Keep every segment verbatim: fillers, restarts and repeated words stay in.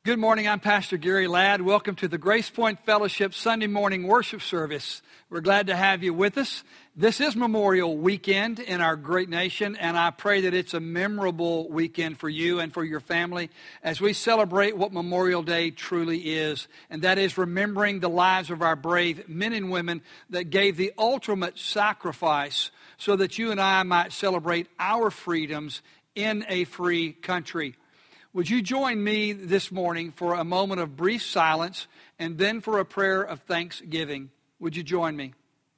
Good morning, I'm Pastor Gary Ladd. Welcome to the Grace Point Fellowship Sunday morning worship service. We're glad to have you with us. This is Memorial Weekend in our great nation, and I pray that it's a memorable weekend for you and for your family as we celebrate what Memorial Day truly is, and that is remembering the lives of our brave men and women that gave the ultimate sacrifice so that you and I might celebrate our freedoms in a free country. Would you join me this morning for a moment of brief silence and then for a prayer of thanksgiving? Would you join me?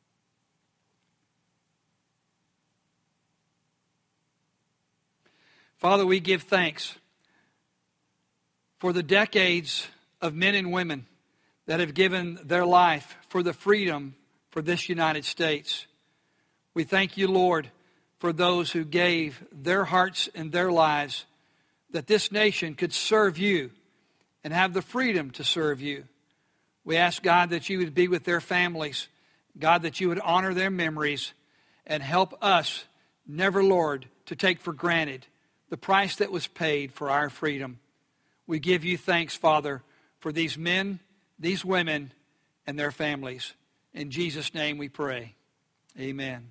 Father, we give thanks for the decades of men and women that have given their life for the freedom for this United States. We thank you, Lord, for those who gave their hearts and their lives that this nation could serve you and have the freedom to serve you. We ask, God, that you would be with their families. God, that you would honor their memories and help us never, Lord, to take for granted the price that was paid for our freedom. We give you thanks, Father, for these men, these women, and their families. In Jesus' name we pray. Amen.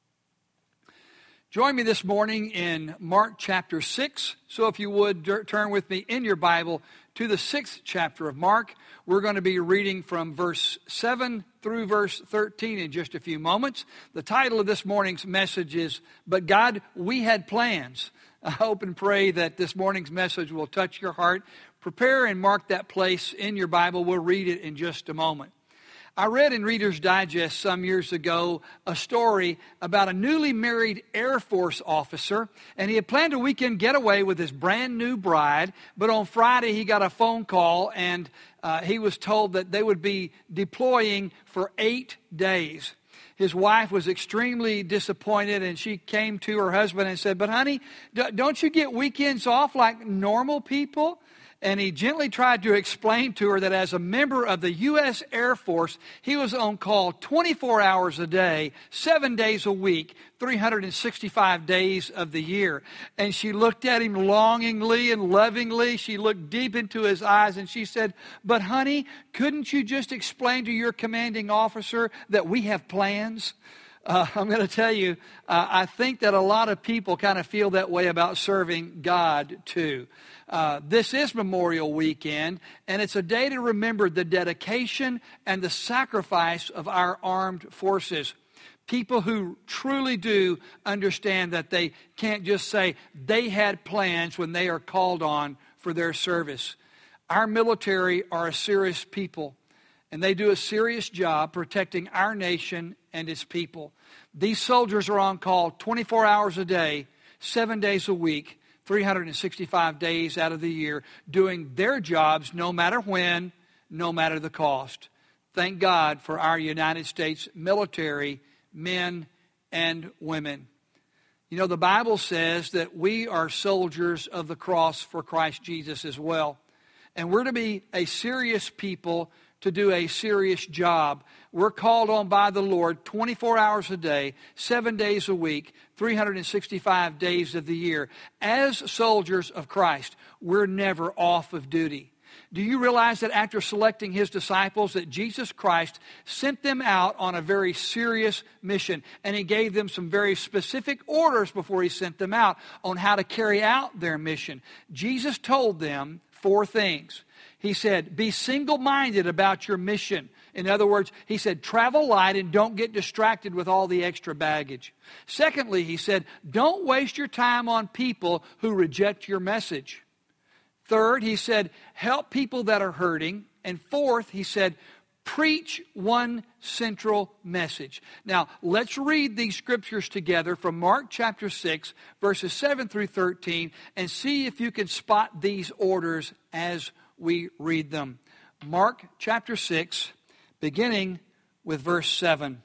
Join me this morning in Mark chapter six. So if you would turn with me in your Bible to the sixth chapter of Mark. We're going to be reading from verse seven through verse thirteen in just a few moments. The title of this morning's message is, But God, We Had Plans. I hope and pray that this morning's message will touch your heart. Prepare and mark that place in your Bible. We'll read it in just a moment. I read in Reader's Digest some years ago a story about a newly married Air Force officer, and he had planned a weekend getaway with his brand new bride, but on Friday he got a phone call and uh, he was told that they would be deploying for eight days. His wife was extremely disappointed, and she came to her husband and said, "But honey, don't you get weekends off like normal people?" And he gently tried to explain to her that as a member of the U S Air Force, he was on call twenty-four hours a day, seven days a week, three hundred sixty-five days of the year. And she looked at him longingly and lovingly. She looked deep into his eyes and she said, "But honey, couldn't you just explain to your commanding officer that we have plans?" Uh, I'm going to tell you, uh, I think that a lot of people kind of feel that way about serving God too. Uh, this is Memorial Weekend, and it's a day to remember the dedication and the sacrifice of our armed forces. People who truly do understand that they can't just say they had plans when they are called on for their service. Our military are a serious people, and they do a serious job protecting our nation and its people. These soldiers are on call twenty-four hours a day, seven days a week, three hundred sixty-five days out of the year, doing their jobs no matter when, no matter the cost. Thank God for our United States military men and women. You know, the Bible says that we are soldiers of the cross for Christ Jesus as well. And we're to be a serious people to do a serious job. We're called on by the Lord twenty-four hours a day, seven days a week, three hundred sixty-five days of the year. As soldiers of Christ, we're never off of duty. Do you realize that after selecting his disciples, that Jesus Christ sent them out on a very serious mission, and he gave them some very specific orders before he sent them out on how to carry out their mission? Jesus told them four things. He said, be single-minded about your mission. In other words, he said, travel light and don't get distracted with all the extra baggage. Secondly, he said, don't waste your time on people who reject your message. Third, he said, help people that are hurting. And fourth, he said, preach one central message. Now, let's read these scriptures together from Mark chapter six, verses seven through thirteen, and see if you can spot these orders as we read them. Mark chapter six, beginning with verse seven.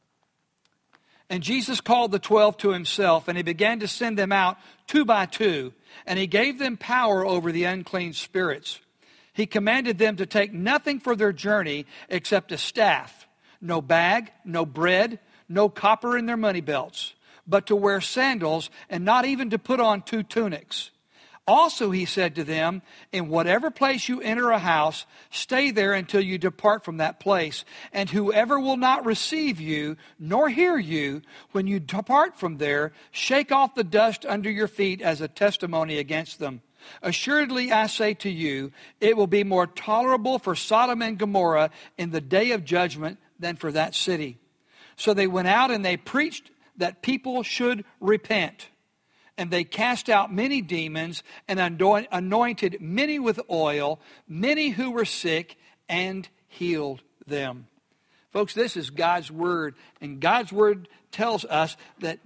And Jesus called the twelve to himself, and he began to send them out two by two, and he gave them power over the unclean spirits. He commanded them to take nothing for their journey except a staff, no bag, no bread, no copper in their money belts, but to wear sandals and not even to put on two tunics. Also, he said to them, in whatever place you enter a house, stay there until you depart from that place. And whoever will not receive you, nor hear you, when you depart from there, shake off the dust under your feet as a testimony against them. Assuredly, I say to you, it will be more tolerable for Sodom and Gomorrah in the day of judgment than for that city. So they went out and they preached that people should repent. And they cast out many demons and anointed many with oil, many who were sick, and healed them. Folks, this is God's word. And God's word tells us that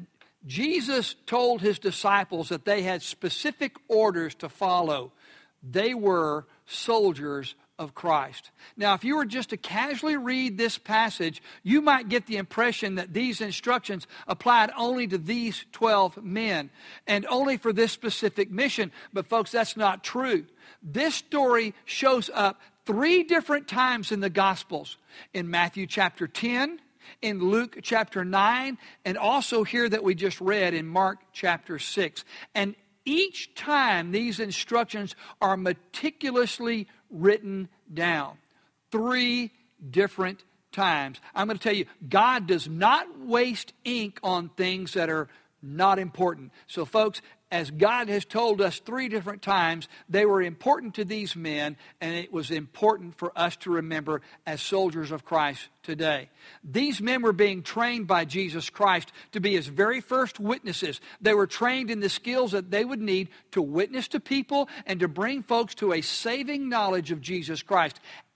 Jesus told his disciples that they had specific orders to follow. They were soldiers of Christ. Now, if you were just to casually read this passage, you might get the impression that these instructions applied only to these twelve men and only for this specific mission. But folks, that's not true. This story shows up three different times in the Gospels. In Matthew chapter ten, in Luke chapter nine, and also here that we just read in Mark chapter six. And each time these instructions are meticulously written down. Three different times. I'm going to tell you, God does not waste ink on things that are not important. So folks, as God has told us three different times, they were important to these men, and it was important for us to remember as soldiers of Christ today. These men were being trained by Jesus Christ to be his very first witnesses. They were trained in the skills that they would need to witness to people and to bring folks to a saving knowledge of Jesus Christ.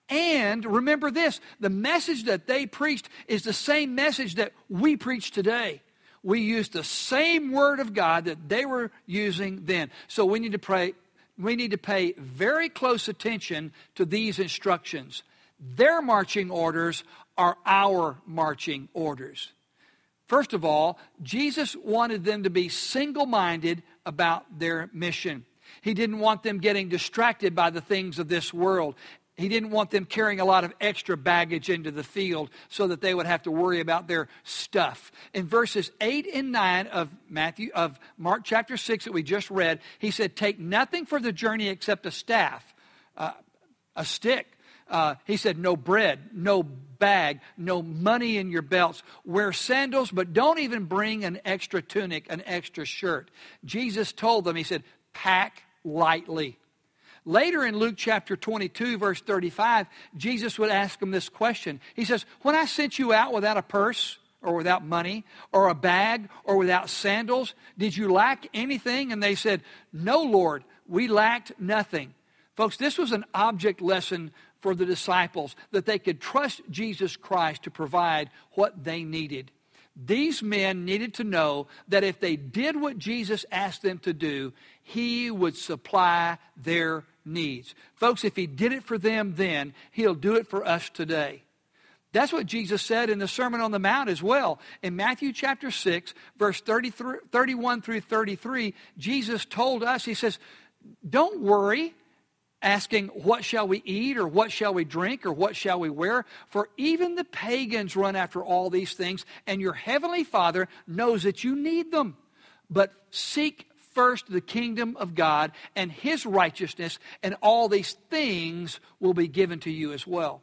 And remember this, the message that they preached is the same message that we preach today. We use the same word of God that they were using then. So we need to pray, we need to pay very close attention to these instructions. Their marching orders are our marching orders. First of all, Jesus wanted them to be single-minded about their mission. He didn't want them getting distracted by the things of this world. He didn't want them carrying a lot of extra baggage into the field so that they would have to worry about their stuff. In verses eight and nine of Matthew of Mark chapter six that we just read, he said, take nothing for the journey except a staff, uh, a stick. Uh, he said, no bread, no bag, no money in your belts. Wear sandals, but don't even bring an extra tunic, an extra shirt. Jesus told them, he said, pack lightly. Later in Luke chapter twenty-two, verse thirty-five, Jesus would ask them this question. He says, when I sent you out without a purse or without money or a bag or without sandals, did you lack anything? And they said, no, Lord, we lacked nothing. Folks, this was an object lesson for the disciples, that they could trust Jesus Christ to provide what they needed. These men needed to know that if they did what Jesus asked them to do, he would supply their needs. Folks, if he did it for them then, he'll do it for us today. That's what Jesus said in the Sermon on the Mount as well. In Matthew chapter six, verse thirty-one through thirty-three, Jesus told us, he says, don't worry, asking, what shall we eat, or what shall we drink, or what shall we wear? For even the pagans run after all these things, and your heavenly Father knows that you need them. But seek first the kingdom of God and his righteousness, and all these things will be given to you as well.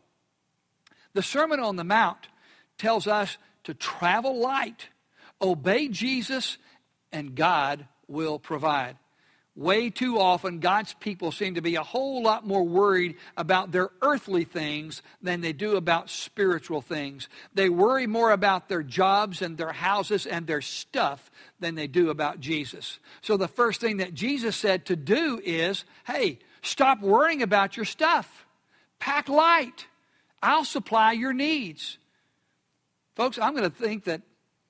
The Sermon on the Mount tells us to travel light, obey Jesus, and God will provide. Way too often, God's people seem to be a whole lot more worried about their earthly things than they do about spiritual things. They worry more about their jobs and their houses and their stuff than they do about Jesus. So the first thing that Jesus said to do is, hey, stop worrying about your stuff. Pack light. I'll supply your needs. Folks, I'm going to think that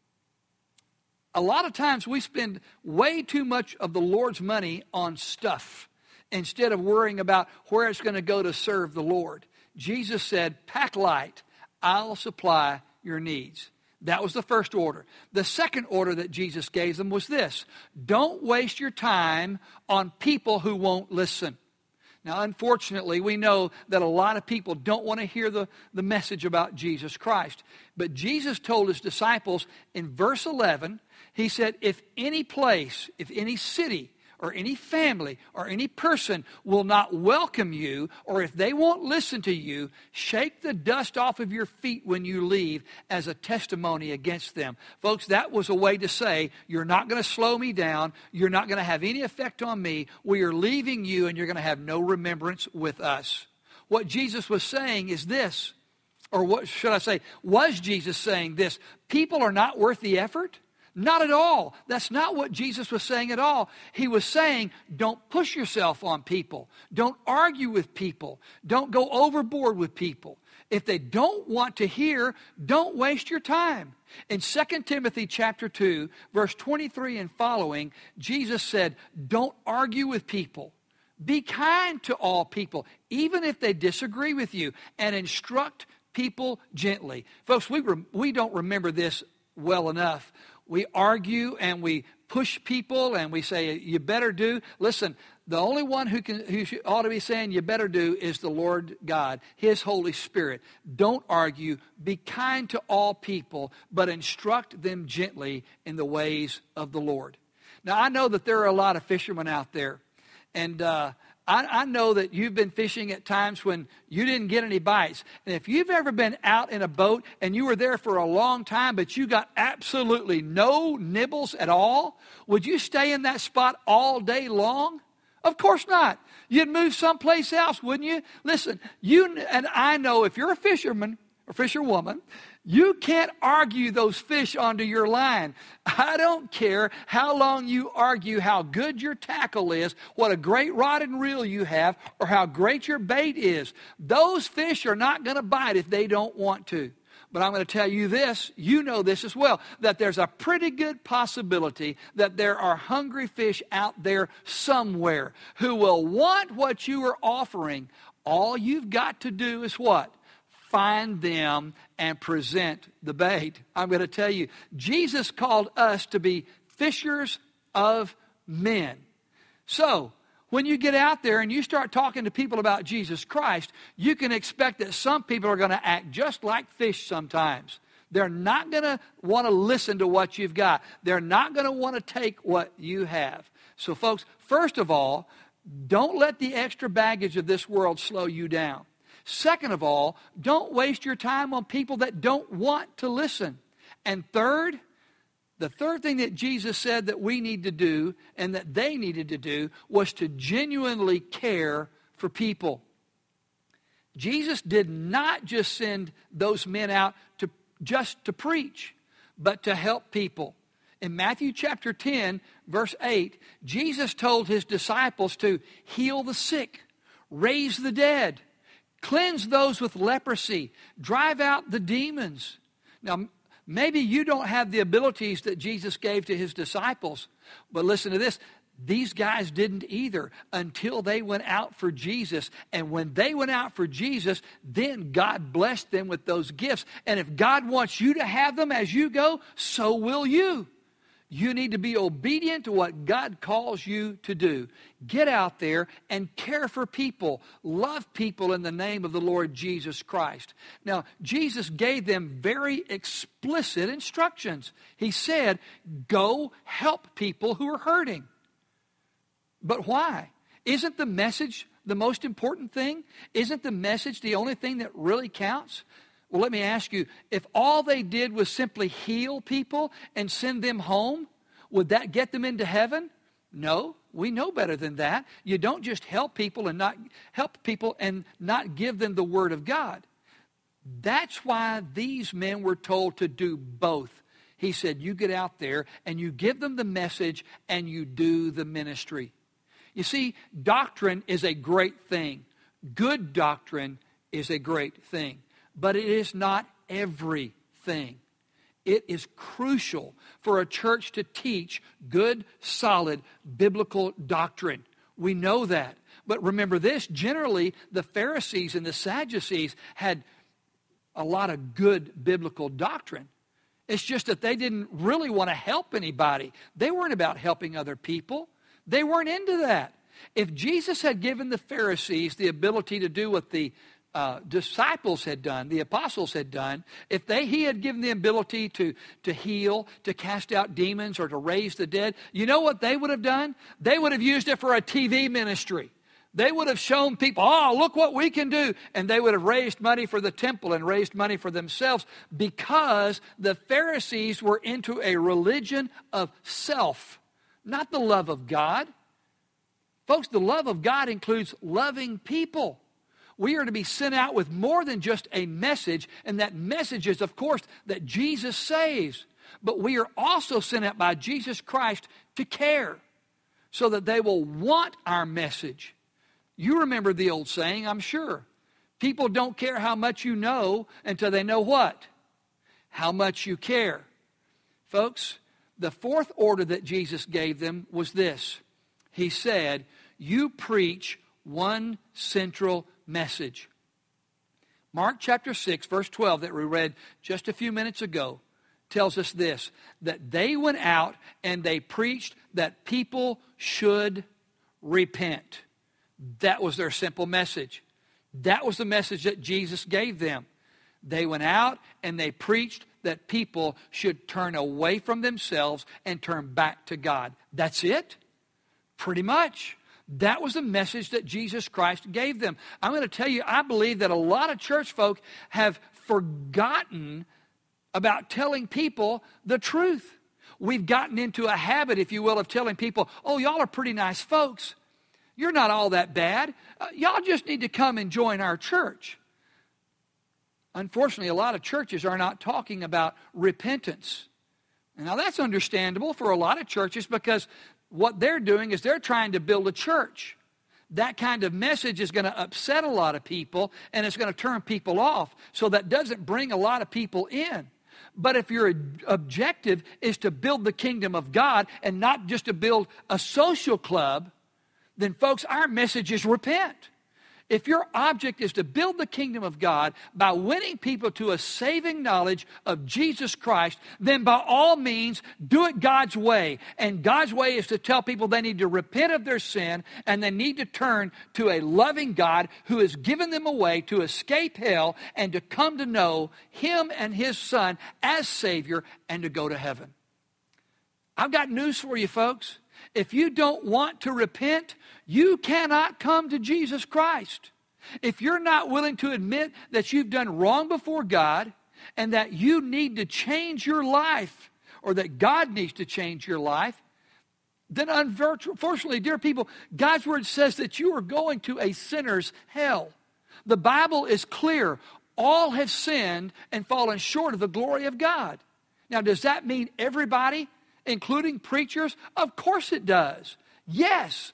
a lot of times we spend way too much of the Lord's money on stuff instead of worrying about where it's going to go to serve the Lord. Jesus said, pack light, I'll supply your needs. That was the first order. The second order that Jesus gave them was this: don't waste your time on people who won't listen. Now, unfortunately, we know that a lot of people don't want to hear the, the message about Jesus Christ. But Jesus told his disciples in verse eleven, he said, if any place, if any city or any family or any person will not welcome you, or if they won't listen to you, shake the dust off of your feet when you leave as a testimony against them. Folks, that was a way to say, you're not going to slow me down. You're not going to have any effect on me. We are leaving you, and you're going to have no remembrance with us. What Jesus was saying is this, or what should I say, was Jesus saying this? People are not worth the effort? Not at all. That's not what Jesus was saying at all. He was saying, don't push yourself on people. Don't argue with people. Don't go overboard with people. If they don't want to hear, don't waste your time. In Second Timothy chapter two, verse twenty-three and following, Jesus said, don't argue with people. Be kind to all people, even if they disagree with you, and instruct people gently. Folks, we, re- we don't remember this well enough. We argue and we push people and we say, you better do. Listen, the only one who can who should, ought to be saying you better do is the Lord God, His Holy Spirit. Don't argue. Be kind to all people, but instruct them gently in the ways of the Lord. Now, I know that there are a lot of fishermen out there, and uh, I, I know that you've been fishing at times when you didn't get any bites. And if you've ever been out in a boat and you were there for a long time, but you got absolutely no nibbles at all, would you stay in that spot all day long? Of course not. You'd move someplace else, wouldn't you? Listen, you and I know if you're a fisherman or fisherwoman, you can't argue those fish onto your line. I don't care how long you argue how good your tackle is, what a great rod and reel you have, or how great your bait is. Those fish are not going to bite if they don't want to. But I'm going to tell you this, you know this as well, that there's a pretty good possibility that there are hungry fish out there somewhere who will want what you are offering. All you've got to do is what? Find them and present the bait. I'm going to tell you, Jesus called us to be fishers of men. So, when you get out there and you start talking to people about Jesus Christ, you can expect that some people are going to act just like fish sometimes. They're not going to want to listen to what you've got. They're not going to want to take what you have. So, folks, first of all, don't let the extra baggage of this world slow you down. Second of all, don't waste your time on people that don't want to listen. And third, the third thing that Jesus said that we need to do and that they needed to do was to genuinely care for people. Jesus did not just send those men out to just to preach, but to help people. In Matthew chapter ten, verse eight, Jesus told his disciples to heal the sick, raise the dead, cleanse those with leprosy, drive out the demons. Now, maybe you don't have the abilities that Jesus gave to his disciples, but listen to this. These guys didn't either until they went out for Jesus. And when they went out for Jesus, then God blessed them with those gifts. And if God wants you to have them as you go, so will you. You need to be obedient to what God calls you to do. Get out there and care for people. Love people in the name of the Lord Jesus Christ. Now, Jesus gave them very explicit instructions. He said, go help people who are hurting. But why? Isn't the message the most important thing? Isn't the message the only thing that really counts? Well, let me ask you, if all they did was simply heal people and send them home, would that get them into heaven? No, we know better than that. You don't just help people and not help people and not give them the word of God. That's why these men were told to do both. He said, you get out there and you give them the message and you do the ministry. You see, doctrine is a great thing. Good doctrine is a great thing. But it is not everything. It is crucial for a church to teach good, solid, biblical doctrine. We know that. But remember this, generally the Pharisees and the Sadducees had a lot of good biblical doctrine. It's just that they didn't really want to help anybody. They weren't about helping other people. They weren't into that. If Jesus had given the Pharisees the ability to do what the uh, disciples had done, the apostles had done, if they he had given the ability to, to heal, to cast out demons, or to raise the dead, you know what they would have done? They would have used it for a T V ministry. They would have shown people, oh, look what we can do. And they would have raised money for the temple and raised money for themselves, because the Pharisees were into a religion of self, not the love of God. Folks, the love of God includes loving people. We are to be sent out with more than just a message, and that message is, of course, that Jesus saves. But we are also sent out by Jesus Christ to care, so that they will want our message. You remember the old saying, I'm sure. People don't care how much you know until they know what? How much you care. Folks, the fourth order that Jesus gave them was this. He said, you preach one central message. Mark chapter six, verse twelve that we read just a few minutes ago tells us this, that they went out and they preached that people should repent. That was their simple message. That was the message that Jesus gave them. They went out and they preached that people should turn away from themselves and turn back to God. That's it? Pretty much. That was the message that Jesus Christ gave them. I'm going to tell you, I believe that a lot of church folk have forgotten about telling people the truth. We've gotten into a habit, if you will, of telling people, oh, y'all are pretty nice folks. You're not all that bad. Uh, y'all just need to come and join our church. Unfortunately, a lot of churches are not talking about repentance. And now that's understandable for a lot of churches, because what they're doing is they're trying to build a church. That kind of message is going to upset a lot of people, and it's going to turn people off. So that doesn't bring a lot of people in. But if your objective is to build the kingdom of God and not just to build a social club, then folks, our message is repent. If your object is to build the kingdom of God by winning people to a saving knowledge of Jesus Christ, then by all means, do it God's way. And God's way is to tell people they need to repent of their sin, and they need to turn to a loving God who has given them a way to escape hell and to come to know Him and His Son as Savior and to go to heaven. I've got news for you, folks. If you don't want to repent, you cannot come to Jesus Christ. If you're not willing to admit that you've done wrong before God and that you need to change your life, or that God needs to change your life, then unfortunately, dear people, God's Word says that you are going to a sinner's hell. The Bible is clear. All have sinned and fallen short of the glory of God. Now, does that mean everybody, including preachers? Of course it does. Yes.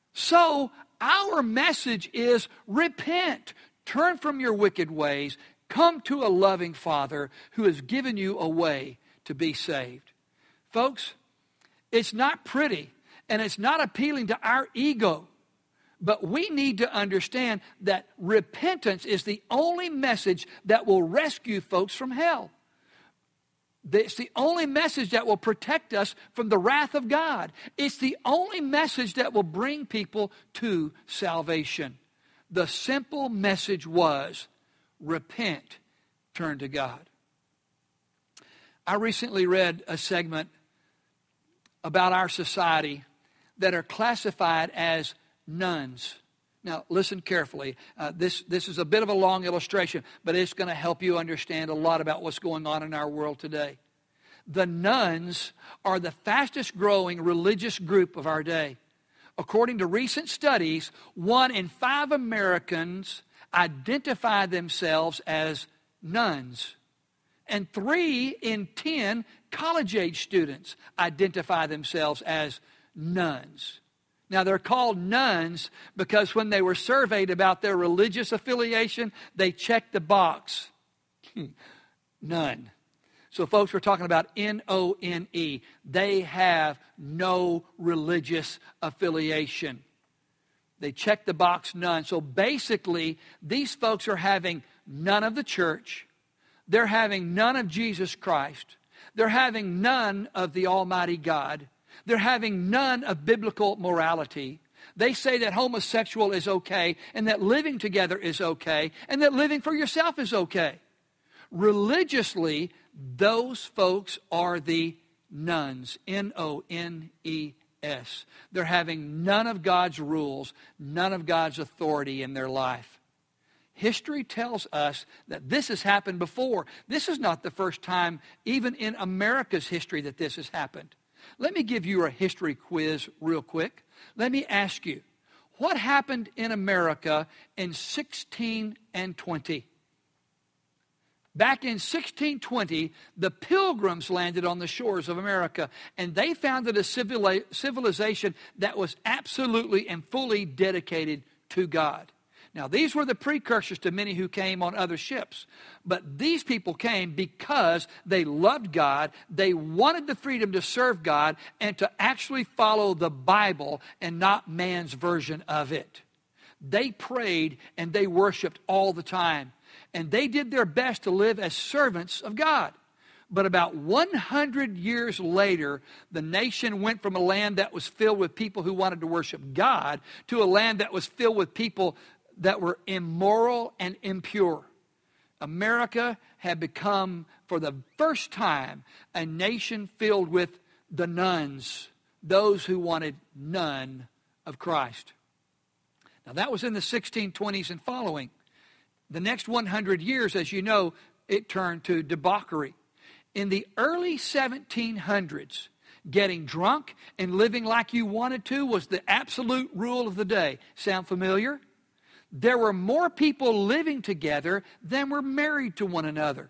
So our message is repent. Turn from your wicked ways. Come to a loving Father who has given you a way to be saved. Folks, it's not pretty and it's not appealing to our ego. But we need to understand that repentance is the only message that will rescue folks from hell. It's the only message that will protect us from the wrath of God. It's the only message that will bring people to salvation. The simple message was, repent, turn to God. I recently read a segment about our society that are classified as nuns. Now, listen carefully. Uh, this, this is a bit of a long illustration, but it's going to help you understand a lot about what's going on in our world today. The nuns are the fastest growing religious group of our day. According to recent studies, one in five Americans identify themselves as nuns. And three in ten college-age students identify themselves as nuns. Now, they're called nuns because when they were surveyed about their religious affiliation, they checked the box. None. So, folks, we're talking about N O N E. They have no religious affiliation. They check the box none. So, basically, these folks are having none of the church. They're having none of Jesus Christ. They're having none of the Almighty God. They're having none of biblical morality. They say that homosexual is okay, and that living together is okay, and that living for yourself is okay. Religiously, those folks are the nones, N O N E S. They're having none of God's rules, none of God's authority in their life. History tells us that this has happened before. This is not the first time, even in America's history, that this has happened. Let me give you a history quiz real quick. Let me ask you, what happened in America in sixteen twenty? Back in sixteen twenty, the Pilgrims landed on the shores of America, and they founded a civilization that was absolutely and fully dedicated to God. Now, these were the precursors to many who came on other ships. But these people came because they loved God, they wanted the freedom to serve God, and to actually follow the Bible and not man's version of it. They prayed and they worshiped all the time. And they did their best to live as servants of God. But about one hundred years later, the nation went from a land that was filled with people who wanted to worship God to a land that was filled with people that were immoral and impure. America had become, for the first time, a nation filled with the nones, those who wanted none of Christ. Now, that was in the sixteen twenties and following. The next one hundred years, as you know, it turned to debauchery. In the early seventeen hundreds, getting drunk and living like you wanted to was the absolute rule of the day. Sound familiar? There were more people living together than were married to one another.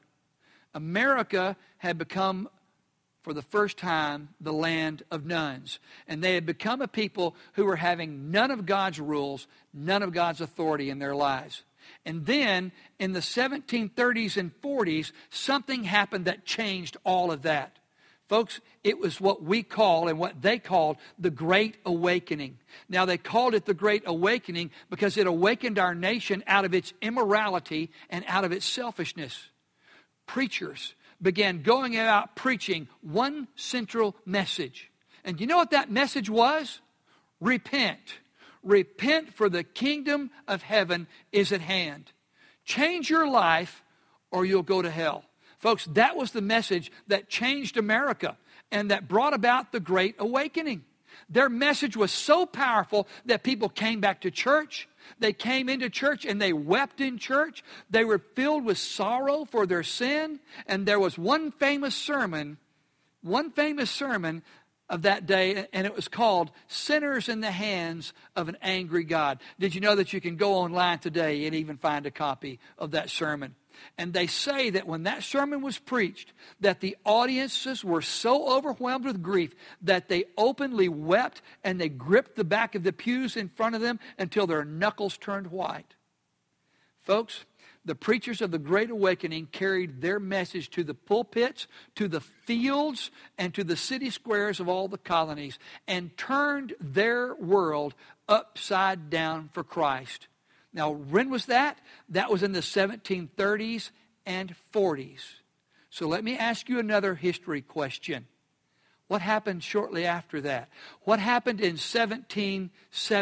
America had become, for the first time, the land of nones. And they had become a people who were having none of God's rules, none of God's authority in their lives. And then, in the seventeen thirties and forties, something happened that changed all of that. Folks, it was what we call and what they called the Great Awakening. Now, they called it the Great Awakening because it awakened our nation out of its immorality and out of its selfishness. Preachers began going out preaching one central message. And you know what that message was? Repent. Repent, for the kingdom of heaven is at hand. Change your life or you'll go to hell. Folks, that was the message that changed America and that brought about the Great Awakening. Their message was so powerful that people came back to church. They came into church and they wept in church. They were filled with sorrow for their sin. And there was one famous sermon, one famous sermon of that day, and it was called Sinners in the Hands of an Angry God. Did you know that you can go online today and even find a copy of that sermon? And they say that when that sermon was preached, that the audiences were so overwhelmed with grief that they openly wept and they gripped the back of the pews in front of them until their knuckles turned white. Folks, the preachers of the Great Awakening carried their message to the pulpits, to the fields, and to the city squares of all the colonies and turned their world upside down for Christ. Now, when was that? That was in the seventeen thirties and forties. So let me ask you another history question. What happened shortly after that? What happened in seventeen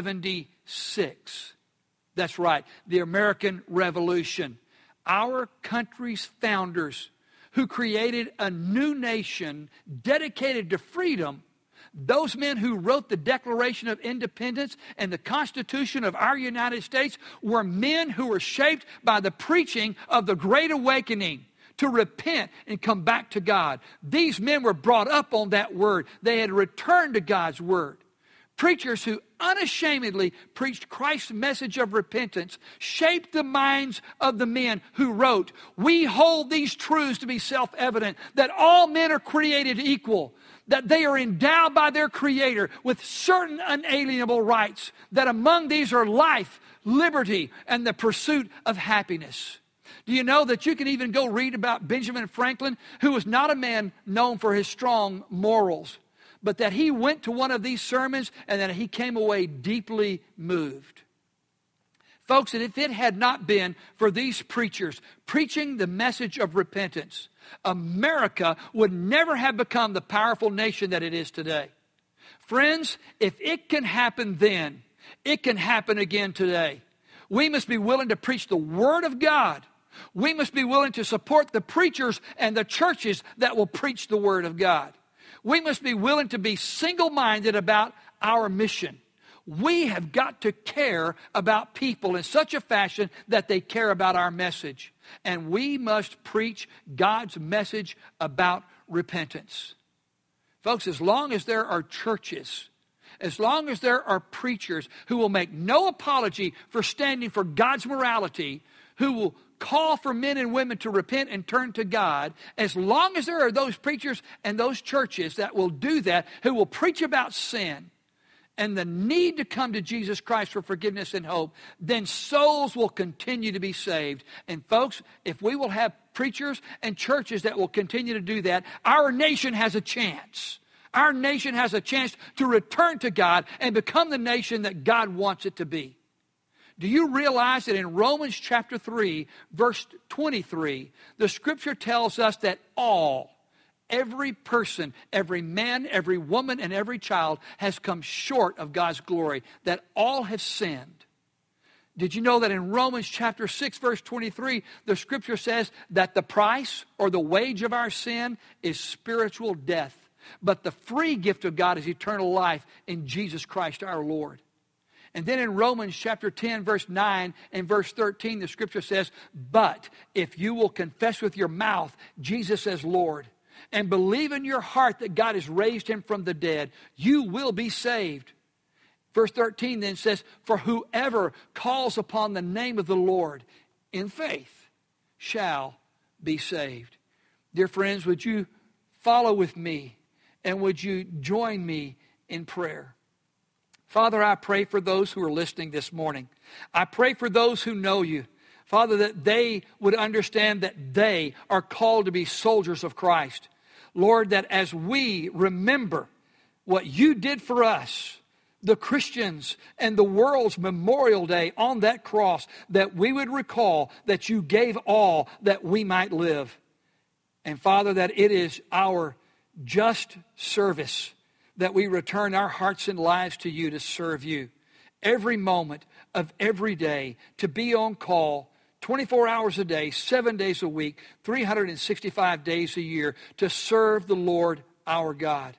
seventy-six? That's right, the American Revolution. Our country's founders, who created a new nation dedicated to freedom, those men who wrote the Declaration of Independence and the Constitution of our United States were men who were shaped by the preaching of the Great Awakening to repent and come back to God. These men were brought up on that word. They had returned to God's word. Preachers who unashamedly preached Christ's message of repentance shaped the minds of the men who wrote, "We hold these truths to be self-evident, that all men are created equal, that they are endowed by their Creator with certain unalienable rights, that among these are life, liberty, and the pursuit of happiness." Do you know that you can even go read about Benjamin Franklin, who was not a man known for his strong morals, but that he went to one of these sermons and that he came away deeply moved. Folks, and if it had not been for these preachers preaching the message of repentance, America would never have become the powerful nation that it is today. Friends, if it can happen then, It can happen again today. We must be willing to preach the Word of God. We must be willing to support the preachers and the churches that will preach the Word of God. We must be willing to be single-minded about our mission. We have got to care about people in such a fashion that they care about our message. And we must preach God's message about repentance. Folks, as long as there are churches, as long as there are preachers who will make no apology for standing for God's morality, who will call for men and women to repent and turn to God, as long as there are those preachers and those churches that will do that, who will preach about sin and the need to come to Jesus Christ for forgiveness and hope, then souls will continue to be saved. And folks, if we will have preachers and churches that will continue to do that, our nation has a chance. Our nation has a chance to return to God and become the nation that God wants it to be. Do you realize that in Romans chapter three, verse twenty-three, the Scripture tells us that all, every person, every man, every woman, and every child has come short of God's glory, that all have sinned. Did you know that in Romans chapter six, verse twenty-three, the Scripture says that the price or the wage of our sin is spiritual death, but the free gift of God is eternal life in Jesus Christ our Lord. And then in Romans chapter ten, verse nine and verse thirteen, the Scripture says, but if you will confess with your mouth Jesus as Lord, and believe in your heart that God has raised him from the dead, you will be saved. Verse thirteen then says, for whoever calls upon the name of the Lord in faith shall be saved. Dear friends, would you follow with me and would you join me in prayer? Father, I pray for those who are listening this morning. I pray for those who know you. Father, that they would understand that they are called to be soldiers of Christ. Lord, that as we remember what you did for us, the Christians and the world's Memorial Day on that cross, that we would recall that you gave all that we might live. And Father, that it is our just service that we return our hearts and lives to you to serve you. Every moment of every day, to be on call twenty-four hours a day, seven days a week, three hundred sixty-five days a year, to serve the Lord our God.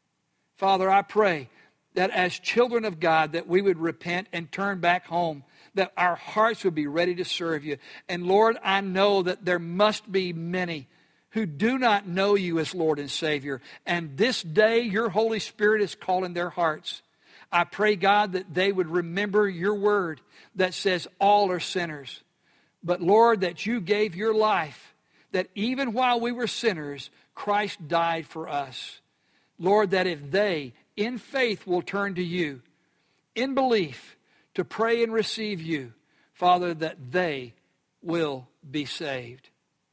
Father, I pray that as children of God, that we would repent and turn back home, that our hearts would be ready to serve you. And Lord, I know that there must be many who do not know you as Lord and Savior. And this day, your Holy Spirit is calling their hearts. I pray, God, that they would remember your word that says all are sinners. But Lord, that you gave your life, that even while we were sinners, Christ died for us. Lord, that if they, in faith, will turn to you, in belief, to pray and receive you, Father, that they will be saved.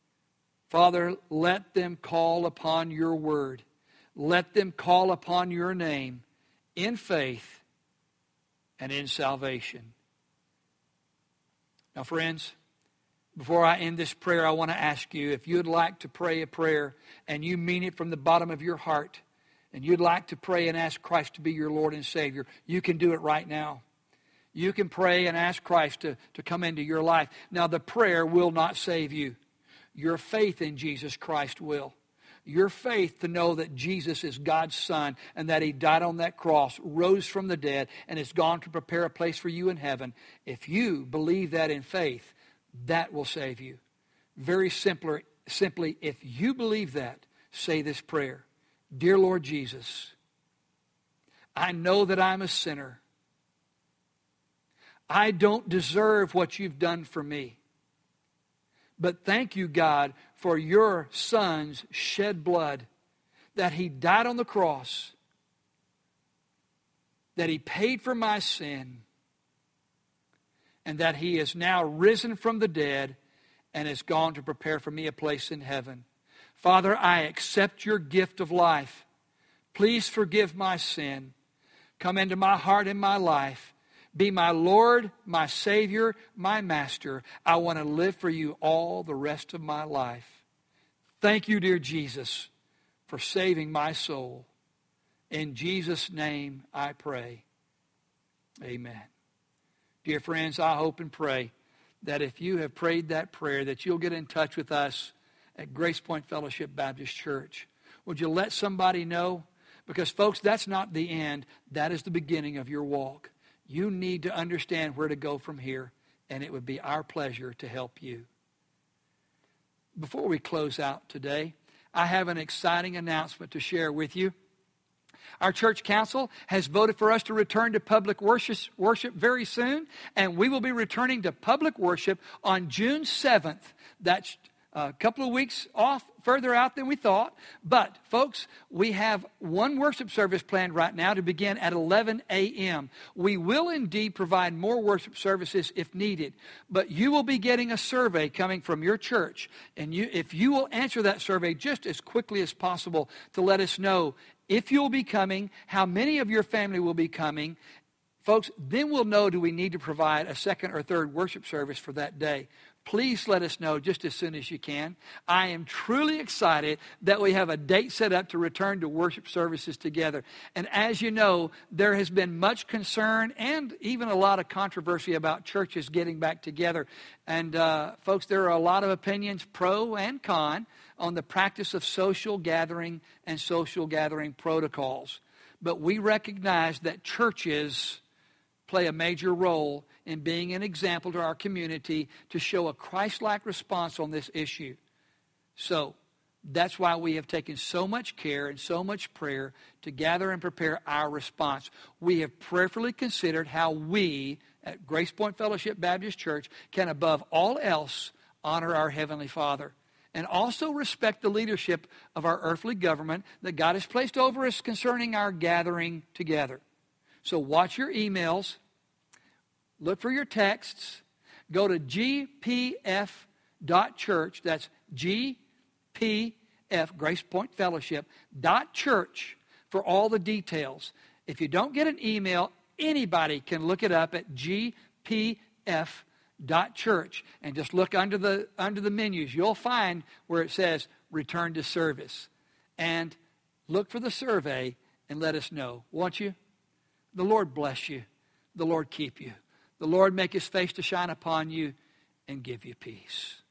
Father, let them call upon your word. Let them call upon your name in faith and in salvation. Now, friends, before I end this prayer, I want to ask you, if you'd like to pray a prayer and you mean it from the bottom of your heart, and you'd like to pray and ask Christ to be your Lord and Savior, you can do it right now. You can pray and ask Christ to, to come into your life. Now, the prayer will not save you. Your faith in Jesus Christ will. Your faith to know that Jesus is God's Son and that he died on that cross, rose from the dead, and has gone to prepare a place for you in heaven. If you believe that in faith, that will save you. Very simpler, simply, if you believe that, say this prayer. Dear Lord Jesus, I know that I'm a sinner. I don't deserve what you've done for me. But thank you, God, for your Son's shed blood, that he died on the cross, that he paid for my sin, and that he is now risen from the dead and has gone to prepare for me a place in heaven. Father, I accept your gift of life. Please forgive my sin. Come into my heart and my life. Be my Lord, my Savior, my Master. I want to live for you all the rest of my life. Thank you, dear Jesus, for saving my soul. In Jesus' name I pray. Amen. Dear friends, I hope and pray that if you have prayed that prayer, that you'll get in touch with us at Grace Point Fellowship Baptist Church. Would you let somebody know? Because, folks, that's not the end. That is the beginning of your walk. You need to understand where to go from here, and it would be our pleasure to help you. Before we close out today, I have an exciting announcement to share with you. Our church council has voted for us to return to public worship, worship very soon, and we will be returning to public worship on June seventh. That's a couple of weeks off, further out than we thought. But, folks, we have one worship service planned right now to begin at eleven a.m. We will indeed provide more worship services if needed, but you will be getting a survey coming from your church. And you, if you will answer that survey just as quickly as possible to let us know if you'll be coming, how many of your family will be coming, folks, then we'll know, do we need to provide a second or third worship service for that day. Please let us know just as soon as you can. I am truly excited that we have a date set up to return to worship services together. And as you know, there has been much concern and even a lot of controversy about churches getting back together. And uh, folks, there are a lot of opinions, pro and con, on the practice of social gathering and social gathering protocols. But we recognize that churches play a major role in being an example to our community to show a Christ-like response on this issue. So that's why we have taken so much care and so much prayer to gather and prepare our response. We have prayerfully considered how we at Grace Point Fellowship Baptist Church can, above all else, honor our Heavenly Father and also respect the leadership of our earthly government that God has placed over us concerning our gathering together. So watch your emails. Look for your texts. Go to G P F dot church. That's G P F, Grace Point Fellowship, dot church for all the details. If you don't get an email, anybody can look it up at G P F dot church. And just look under the, under the menus. You'll find where it says return to service. And look for the survey and let us know. Won't you? The Lord bless you. The Lord keep you. The Lord make His face to shine upon you and give you peace.